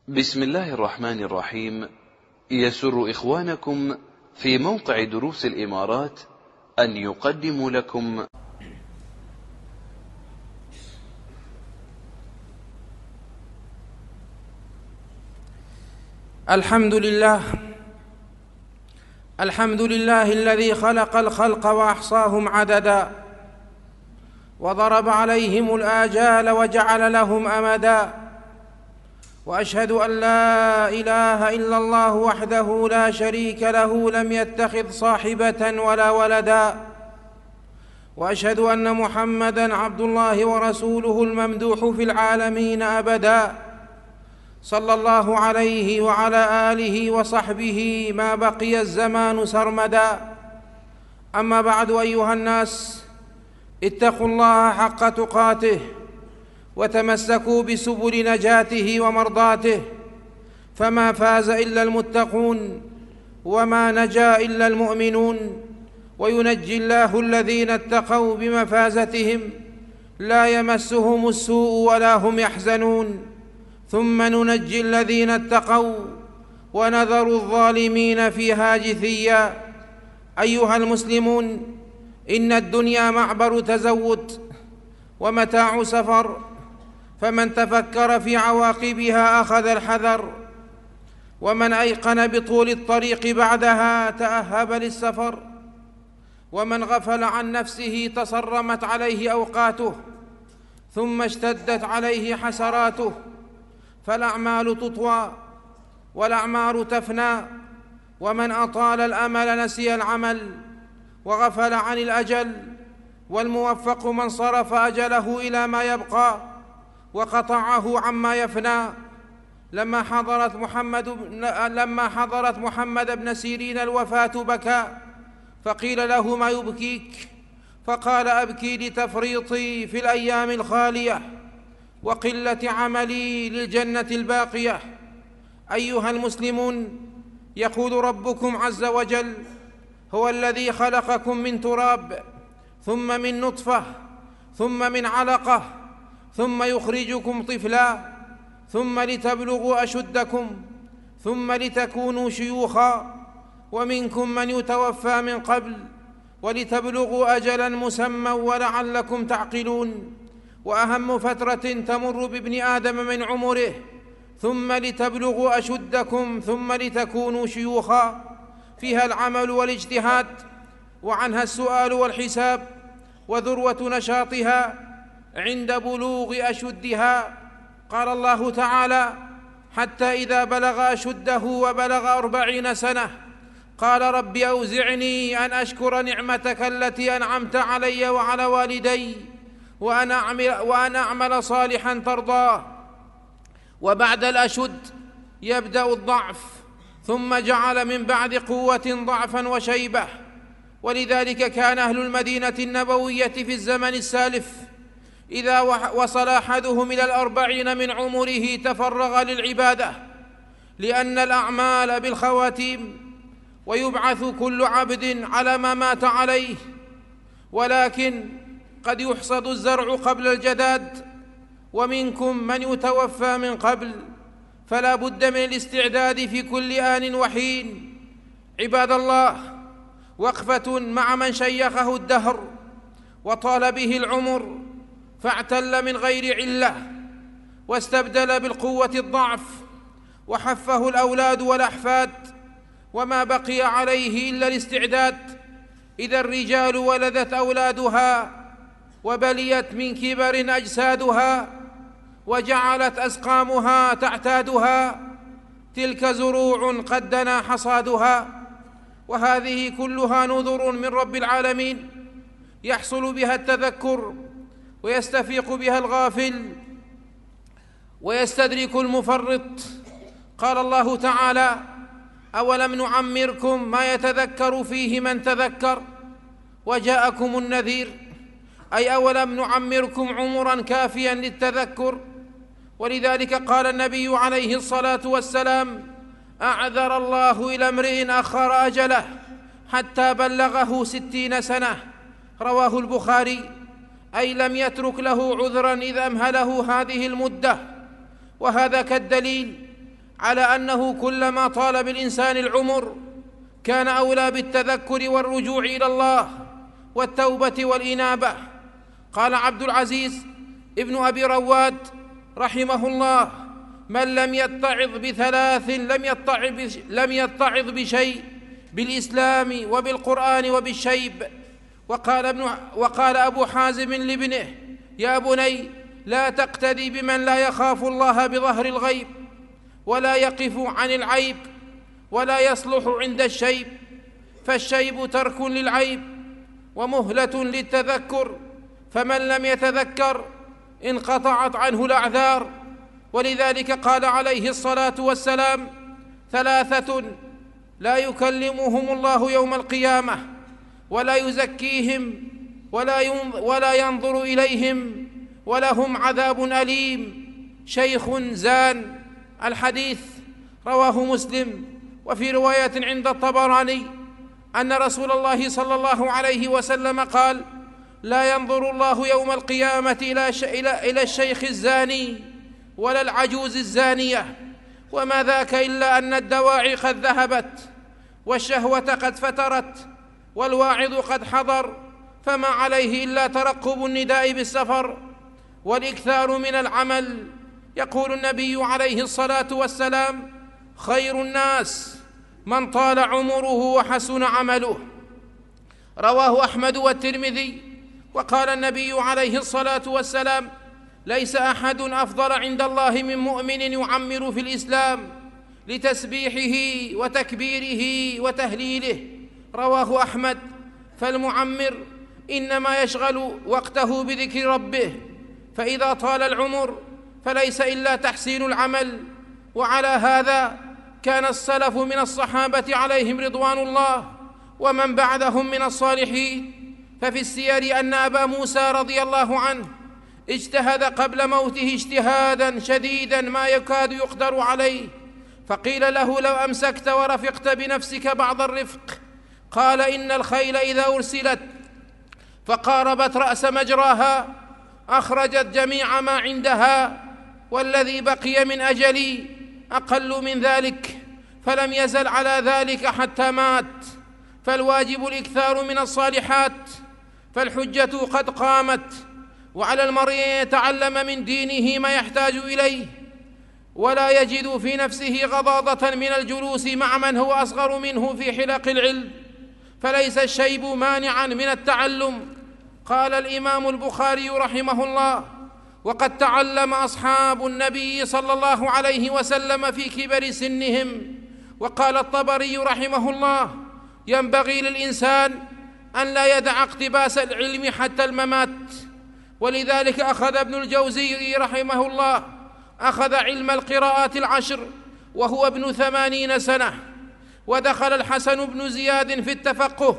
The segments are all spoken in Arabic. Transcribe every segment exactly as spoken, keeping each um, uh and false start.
بسم الله الرحمن الرحيم. يسر إخوانكم في موقع دروس الإمارات أن يقدموا لكم الحمد لله الحمد لله الذي خلق الخلق وأحصاهم عددا وضرب عليهم الآجال وجعل لهم أمدا، وأشهد أن لا إله إلا الله وحده لا شريك له لم يتخذ صاحبة ولا ولدا، وأشهد أن محمدًا عبد الله ورسوله الممدوح في العالمين أبدا، صلى الله عليه وعلى آله وصحبه ما بقي الزمان سرمدا. أما بعد، أيها الناس، اتقوا الله حق تقاته وتمسكوا بسبل نجاته ومرضاته، فما فاز إلا المتقون وما نجا إلا المؤمنون، وينجي الله الذين اتقوا بمفازتهم لا يمسهم السوء ولا هم يحزنون، ثم ننجي الذين اتقوا ونذر الظالمين فيها جثيا. أيها المسلمون، إن الدنيا معبر تزود ومتاع سفر، فمن تفكر في عواقبها أخذ الحذر، ومن أيقن بطول الطريق بعدها تأهب للسفر، ومن غفل عن نفسه تصرمت عليه أوقاته ثم اشتدت عليه حسراته. فالأعمال تطوى والأعمار تفنى، ومن أطال الأمل نسي العمل وغفل عن الأجل، والموفق من صرف أجله إلى ما يبقى وقطعه عما يفنى. لما حضرت محمد لما حضرت محمد بن سيرين الوفاة بكى، فقيل له: ما يبكيك؟ فقال: أبكي لتفريطي في الأيام الخالية وقلة عملي للجنة الباقية. أيها المسلمون، يقول ربكم عز وجل: هو الذي خلقكم من تراب ثم من نطفة ثم من علقة ثم يخرجكم طفلا ثم لتبلغوا أشدكم ثم لتكونوا شيوخا، ومنكم من يتوفى من قبل ولتبلغوا أجلا مسمى ولعلكم تعقلون. وأهم فترة تمر بابن آدم من عمره ثم لتبلغوا أشدكم ثم لتكونوا شيوخا، فيها العمل والاجتهاد، وعنها السؤال والحساب، وذروة نشاطها عند بلوغ أشدها. قال الله تعالى: حتى إذا بلغ أشده وبلغ أربعين سنة قال: رب أوزعني أن أشكر نعمتك التي أنعمت علي وعلى والدي وأن أعمل, وأن أعمل صالحا ترضاه. وبعد الأشد يبدأ الضعف، ثم جعل من بعد قوة ضعفا وشيبة. ولذلك كان أهل المدينة النبوية في الزمن السالف إذا وصل أحدهم إلى الأربعين من عمره تفرغ للعبادة، لأن الأعمال بالخواتيم، ويبعث كل عبد على ما مات عليه. ولكن قد يحصد الزرع قبل الجداد، ومنكم من يتوفى من قبل، فلا بد من الاستعداد في كل آن وحين. عباد الله، وقفة مع من شيخه الدهر وطال به العمر فاعتل من غير علة، واستبدل بالقوة الضعف، وحفه الأولاد والأحفاد، وما بقي عليه إلا الاستعداد. إذا الرجال ولدت أولادها وبليت من كبر أجسادها وجعلت أسقامها تعتادها، تلك زروع قد دنا حصادها. وهذه كلها نذر من رب العالمين يحصل بها التذكر ويستفيق بها الغافل ويستدرك المفرط. قال الله تعالى: أولم نعمركم ما يتذكر فيه من تذكر وجاءكم النذير، أي أولم نعمركم عمرا كافيا للتذكر. ولذلك قال النبي عليه الصلاة والسلام: أعذر الله إلى امرئ أخر أجله حتى بلغه ستين سنة، رواه البخاري، أي لم يترك له عذرا إذا أمهله هذه المدة. وهذا كالدليل على أنه كلما طال بالإنسان العمر كان أولى بالتذكر والرجوع إلى الله والتوبة والإنابة. قال عبد العزيز ابن أبي رواد رحمه الله: من لم يتعظ بثلاث لم يتعظ, لم يتعظ بشيء، بالإسلام وبالقرآن وبالشيب. وقال, ابن وقال أبو حازم لابنه: يا بني، لا تقتدي بمن لا يخاف الله بظهر الغيب ولا يقف عن العيب ولا يصلح عند الشيب، فالشيب ترك للعيب ومهلة للتذكر، فمن لم يتذكر انقطعت عنه الأعذار. ولذلك قال عليه الصلاة والسلام: ثلاثة لا يكلمهم الله يوم القيامة ولا يزكيهم ولا ينظر إليهم ولهم عذاب أليم: شيخ زان. الحديث رواه مسلم. وفي رواية عند الطبراني أن رسول الله صلى الله عليه وسلم قال: لا ينظر الله يوم القيامة إلى الشيخ الزاني ولا العجوز الزانية، وما ذاك إلا أن الدواعي قد ذهبت والشهوة قد فترت والواعظ قد حضر، فما عليه إلا ترقب النداء بالسفر والإكثار من العمل. يقول النبي عليه الصلاة والسلام: خير الناس من طال عمره وحسن عمله. رواه أحمد والترمذي. وقال النبي عليه الصلاة والسلام: ليس أحد أفضل عند الله من مؤمن يعمر في الإسلام لتسبيحه وتكبيره وتهليله. رواه أحمد. فالمعمر إنما يشغل وقته بذكر ربه، فإذا طال العمر فليس إلا تحسين العمل. وعلى هذا كان السلف من الصحابة عليهم رضوان الله ومن بعدهم من الصالحين. ففي السير أن أبا موسى رضي الله عنه اجتهد قبل موته اجتهادا شديدا ما يكاد يقدر عليه، فقيل له: لو أمسكت ورفقت بنفسك بعض الرفق. قال: إن الخيل إذا أرسلت فقاربت رأس مجراها أخرجت جميع ما عندها، والذي بقي من أجلي أقل من ذلك، فلم يزل على ذلك حتى مات. فالواجب الإكثار من الصالحات، فالحجة قد قامت، وعلى المرء أن يتعلم من دينه ما يحتاج إليه، ولا يجد في نفسه غضاضة من الجلوس مع من هو أصغر منه في حلق العلم، فليس الشيب مانعا من التعلم. قال الإمام البخاري رحمه الله: وقد تعلم أصحاب النبي صلى الله عليه وسلم في كبر سنهم. وقال الطبري رحمه الله: ينبغي للإنسان أن لا يدع اقتباس العلم حتى الممات. ولذلك أخذ ابن الجوزي رحمه الله أخذ علم القراءات العشر وهو ابن ثمانين سنة، ودخل الحسن بن زياد في التفقه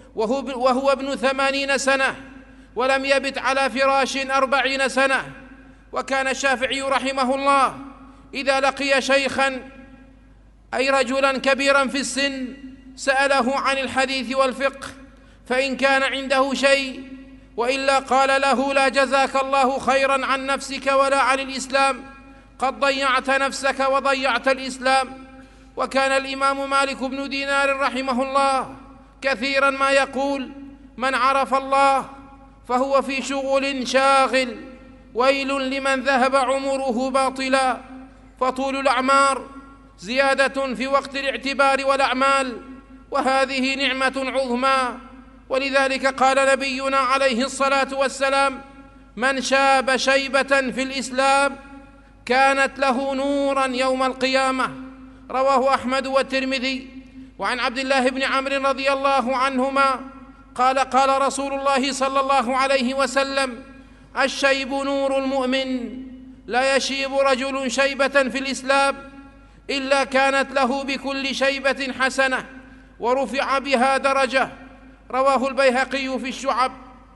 وهو ابن ثمانين سنة، ولم يبت على فراش أربعين سنة. وكان الشافعي رحمه الله إذا لقي شيخا أي رجلا كبيرا في السن سأله عن الحديث والفقه، فإن كان عنده شيء وإلا قال له: لا جزاك الله خيرا عن نفسك ولا عن الإسلام، قد ضيعت نفسك وضيعت الإسلام. وكان الإمام مالك بن دينار رحمه الله كثيرا ما يقول: من عرف الله فهو في شغل شاغل، ويل لمن ذهب عمره باطلا. فطول الأعمار زيادة في وقت الاعتبار والأعمال، وهذه نعمة عظمى. ولذلك قال نبينا عليه الصلاة والسلام: من شاب شيبة في الإسلام كانت له نورا يوم القيامة. رواه أحمد والترمذي. وعن عبد الله بن عمرو رضي الله عنهما قال: قال رسول الله صلى الله عليه وسلم: الشيب نور المؤمن، لا يشيب رجل شيبة في الإسلام إلا كانت له بكل شيبة حسنة ورفع بها درجة. رواه البيهقي في الشعب.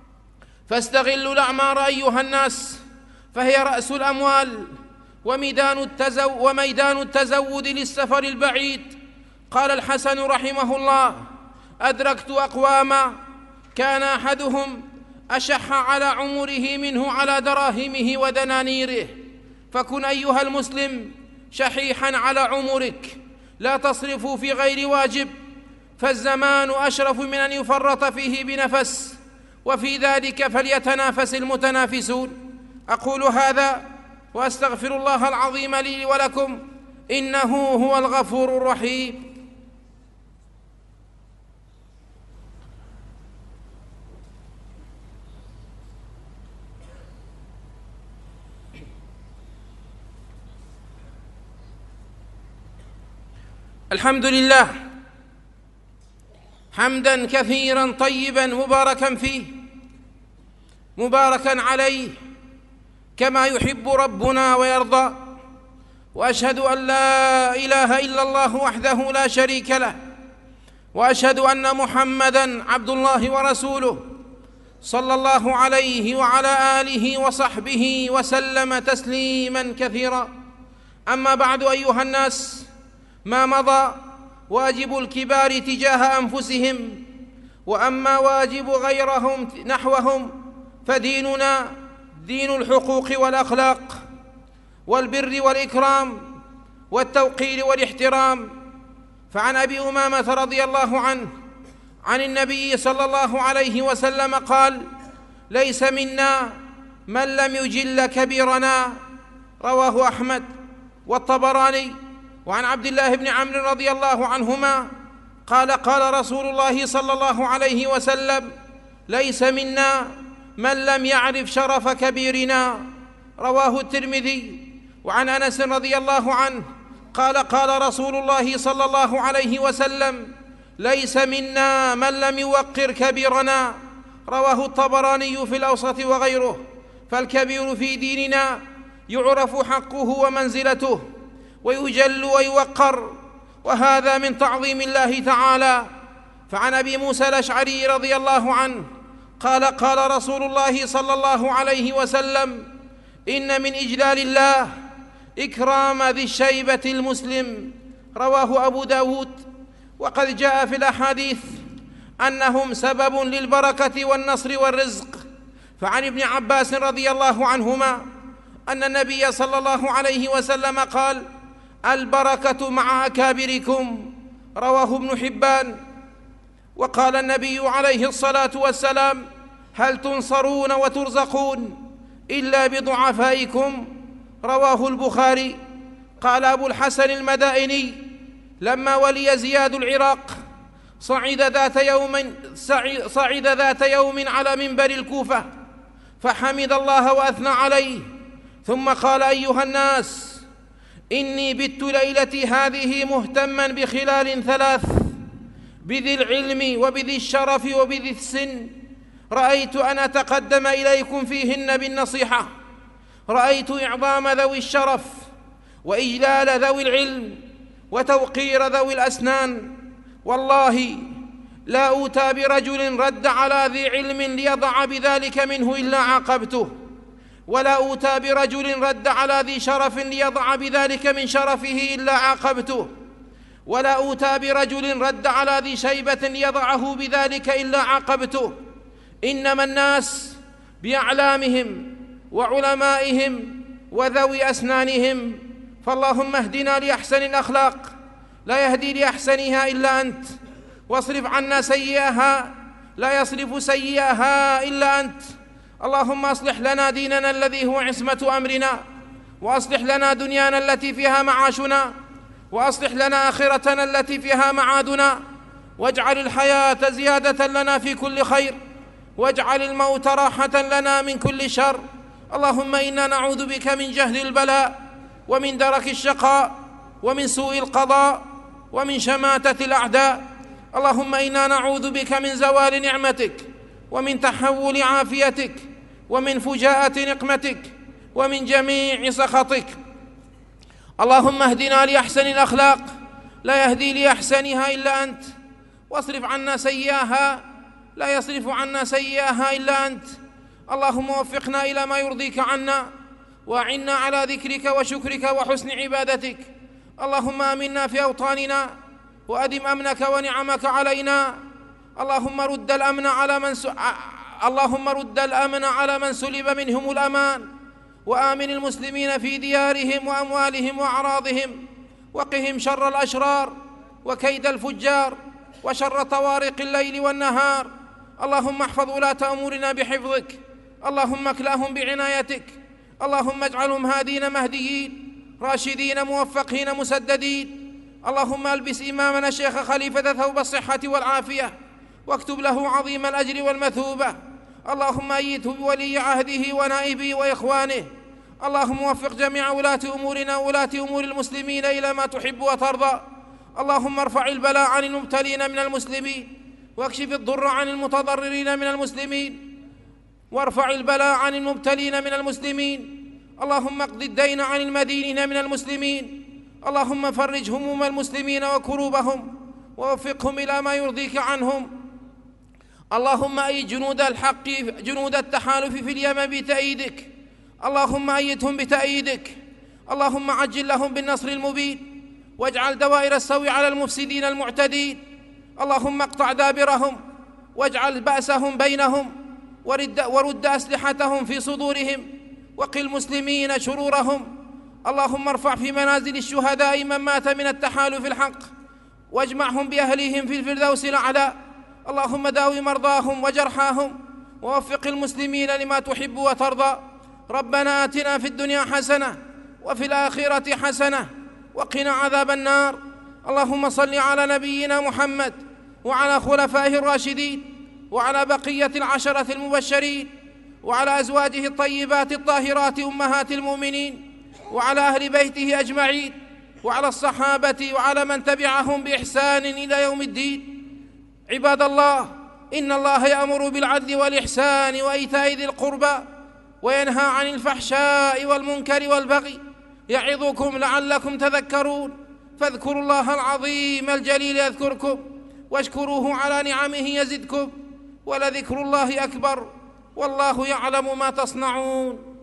فاستغلوا الأعمار أيها الناس، فهي رأس الأموال وميدان التزو وميدان التزود للسفر البعيد. قال الحسن رحمه الله: أدركت أقواما كان أحدهم أشح على عمره منه على دراهمه ودنانيره. فكن أيها المسلم شحيحا على عمرك، لا تصرفوا في غير واجب، فالزمان أشرف من أن يفرط فيه بنفس، وفي ذلك فليتنافس المتنافسون. أقول هذا وأستغفر الله العظيم لي ولكم، إنه هو الغفور الرحيم. الحمد لله حمدا كثيرا طيبا مباركا فيه، مباركا عليه كما يحب ربنا ويرضى، وأشهد أن لا إله إلا الله وحده لا شريك له، وأشهد أن محمدًا عبد الله ورسوله صلى الله عليه وعلى آله وصحبه وسلم تسليما كثيرا. أما بعد أيها الناس، ما مضى واجب الكبار تجاه أنفسهم، وأما واجب غيرهم نحوهم فديننا دين الحقوق والأخلاق والبر والإكرام والتوقير والاحترام. فعن أبي أمامة رضي الله عنه عن النبي صلى الله عليه وسلم قال: ليس منا من لم يجل كبيرنا، رواه أحمد والطبراني. وعن عبد الله بن عمرو رضي الله عنهما قال: قال رسول الله صلى الله عليه وسلم: ليس منا من لم يعرف شرف كبيرنا، رواه الترمذي. وعن أنس رضي الله عنه قال: قال رسول الله صلى الله عليه وسلم: ليس منا من لم يوقر كبيرنا، رواه الطبراني في الأوسط وغيره. فالكبير في ديننا يعرف حقه ومنزلته، ويجل ويوقر، وهذا من تعظيم الله تعالى. فعن أبي موسى الأشعري رضي الله عنه قال: قال رسول الله صلى الله عليه وسلم: إن من إجلال الله إكرام ذي الشيبة المسلم، رواه أبو داود. وقد جاء في الأحاديث أنهم سبب للبركة والنصر والرزق. فعن ابن عباس رضي الله عنهما أن النبي صلى الله عليه وسلم قال: البركة مع أكابركم، رواه ابن حبان. وقال النبي عليه الصلاة والسلام: هل تنصرون وترزقون إلا بضعفائكم، رواه البخاري. قال أبو الحسن المدائني: لما ولي زياد العراق صعد ذات يوم, صعد ذات يوم على منبر الكوفة فحمد الله وأثنى عليه، ثم قال: أيها الناس، إني بت ليلتي هذه مهتما بخلال ثلاث: بذي العلم وبذي الشرف وبذي السن، رأيت أن أتقدم إليكم فيهن بالنصيحة. رأيت إعظام ذوي الشرف، وإجلال ذوي العلم، وتوقير ذوي الأسنان. والله لا أوتى برجل رد على ذي علم ليضع بذلك منه إلا عاقبته، ولا أوتى برجل رد على ذي شرف ليضع بذلك من شرفه إلا عاقبته، ولا أوتى برجل رد على ذي شيبة ليضعه بذلك إلا عاقبته. إنما الناس بأعلامهم وعلمائهم وذوي أسنانهم، فاللهم اهدنا لأحسن الأخلاق، لا يهدي لأحسنها إلا أنت، واصرف عنا سيئها، لا يصرف سيئها إلا أنت. اللهم أصلح لنا ديننا الذي هو عصمة أمرنا، وأصلح لنا دنيانا التي فيها معاشنا، وأصلح لنا آخرتنا التي فيها معادنا، واجعل الحياة زيادة لنا في كل خير، واجعل الموت راحة لنا من كل شر. اللهم إنا نعوذ بك من جهد البلاء، ومن درك الشقاء، ومن سوء القضاء، ومن شماتة الأعداء. اللهم إنا نعوذ بك من زوال نعمتك، ومن تحول عافيتك، ومن فجاءة نقمتك، ومن جميع سخطك. اللهم اهدنا لأحسن الأخلاق، لا يهدي لأحسنها إلا أنت، واصرف عنا سيئها، لا يصرف عنا سيئها إلا أنت. اللهم وفقنا إلى ما يرضيك عنا، وأعنا على ذكرك وشكرك وحسن عبادتك. اللهم آمنا في أوطاننا، وأدم أمنك ونعمك علينا. اللهم رد الأمن على من س... اللهم رد الأمن على من سلب منهم الأمان، وآمن المسلمين في ديارهم وأموالهم وأعراضهم، وقهم شر الأشرار وكيد الفجار وشر طوارق الليل والنهار. اللهم احفظ ولاة أمورنا بحفظك، اللهم اكلاهم بعنايتك، اللهم اجعلهم هادين مهديين راشدين موفقين مسددين. اللهم البس إمامنا الشيخ خليفة ثوب الصحة والعافية، واكتب له عظيم الأجر والمثوبة. اللهم أيده بولي عهده ونائبه وإخوانه. اللهم وفق جميع ولاة أمورنا وولاة أمور المسلمين إلى ما تحب وترضى. اللهم ارفع البلاء عن المبتلين من المسلمين، واكشف الضر عن المتضررين من المسلمين، وارفع البلاء عن المبتلين من المسلمين. اللهم اقض الدين عن المدينين من المسلمين. اللهم فرج هموم المسلمين وكروبهم، ووفقهم إلى ما يرضيك عنهم. اللهم أيد جنود الحق جنود التحالف في اليمن بتأييدك، اللهم أيدهم بتأييدك. اللهم عجل لهم بالنصر المبين، واجعل دوائر السوء على المفسدين المعتدين. اللهم اقطع دابرهم، واجعل بأسهم بينهم، ورد, ورد أسلحتهم في صدورهم، وقل المسلمين شرورهم. اللهم ارفع في منازل الشهداء من مات من التحالف الحق، واجمعهم بأهليهم في الفردوس الأعلى. اللهم داوي مرضاهم وجرحاهم، ووفق المسلمين لما تحب وترضى. ربنا آتنا في الدنيا حسنة وفي الآخرة حسنة وقنا عذاب النار. اللهم صل على نبينا محمد وعلى خلفائه الراشدين وعلى بقية العشرة المبشرين وعلى أزواجه الطيبات الطاهرات أمهات المؤمنين وعلى أهل بيته أجمعين وعلى الصحابة وعلى من تبعهم بإحسان إلى يوم الدين. عباد الله، إن الله يأمر بالعدل والإحسان وإيتاء ذي القربى، وينهى عن الفحشاء والمنكر والبغي، يعظكم لعلكم تذكرون. فاذكروا الله العظيم الجليل يذكركم، واشكروه على نعمه يزدكم، ولذكر الله أكبر، والله يعلم ما تصنعون.